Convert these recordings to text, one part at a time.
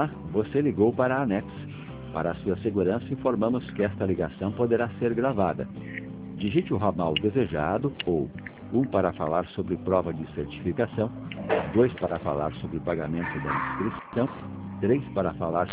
Olá, você ligou para a ANEX. Para a sua segurança, informamos que esta ligação poderá ser gravada. Digite o ramal desejado ou 1 para falar sobre prova de certificação, 2 para falar sobre pagamento da inscrição, 3 para falar...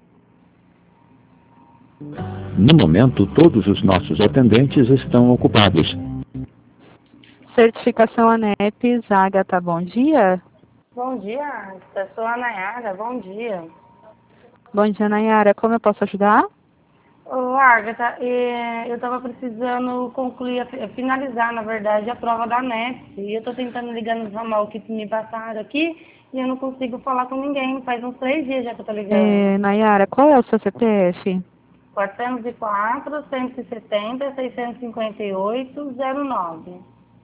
No momento, todos os nossos atendentes estão ocupados. Certificação ANEP, Agatha, bom dia. Bom dia, Agatha. Sou a Nayara, bom dia. Bom dia, Nayara. Como eu posso ajudar? Ô, Agatha, eu estava precisando finalizar, na verdade, a prova da ANEP. E eu estou tentando ligar no ramal que me passaram aqui e eu não consigo falar com ninguém. Faz uns 3 dias já que eu estou ligando. Nayara, qual é o seu CPF? 404, 170, 658, 09.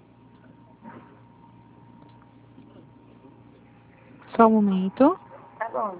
Só um momento. Tá bom.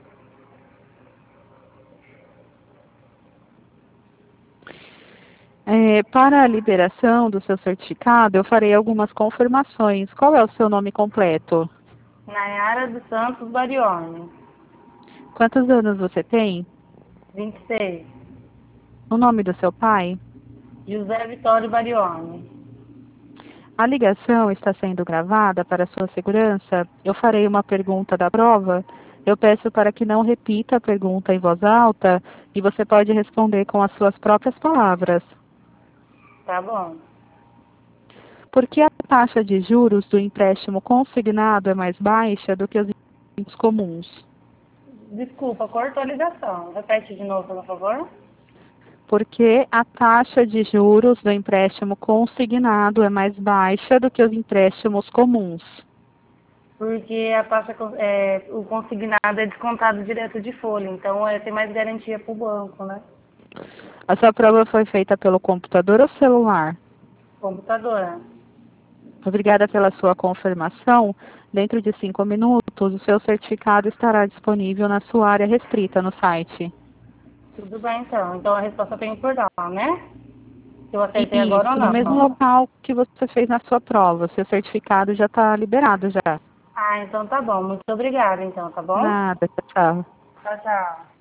Para a liberação do seu certificado, eu farei algumas confirmações. Qual é o seu nome completo? Nayara dos Santos Barione. Quantos anos você tem? 26. O nome do seu pai? José Vitório Barione. A ligação está sendo gravada para sua segurança. Eu farei uma pergunta da prova. Eu peço para que não repita a pergunta em voz alta e você pode responder com as suas próprias palavras. Tá bom. Por que a taxa de juros do empréstimo consignado é mais baixa do que os empréstimos comuns? Desculpa, cortou a ligação. Repete de novo, por favor. Por que a taxa de juros do empréstimo consignado é mais baixa do que os empréstimos comuns? Porque a taxa, o consignado é descontado direto de folha, então tem mais garantia para o banco, né? A sua prova foi feita pelo computador ou celular? Computadora. Obrigada pela sua confirmação. Dentro de 5 minutos, o seu certificado estará disponível na sua área restrita no site. Tudo bem, então. Então a resposta tem por dar, né? Se eu acertei agora ou No não. mesmo local que você fez na sua prova. Seu certificado já está liberado já. Ah, então tá bom. Muito obrigada, então, tá bom? Nada, tchau. Tchau, tchau.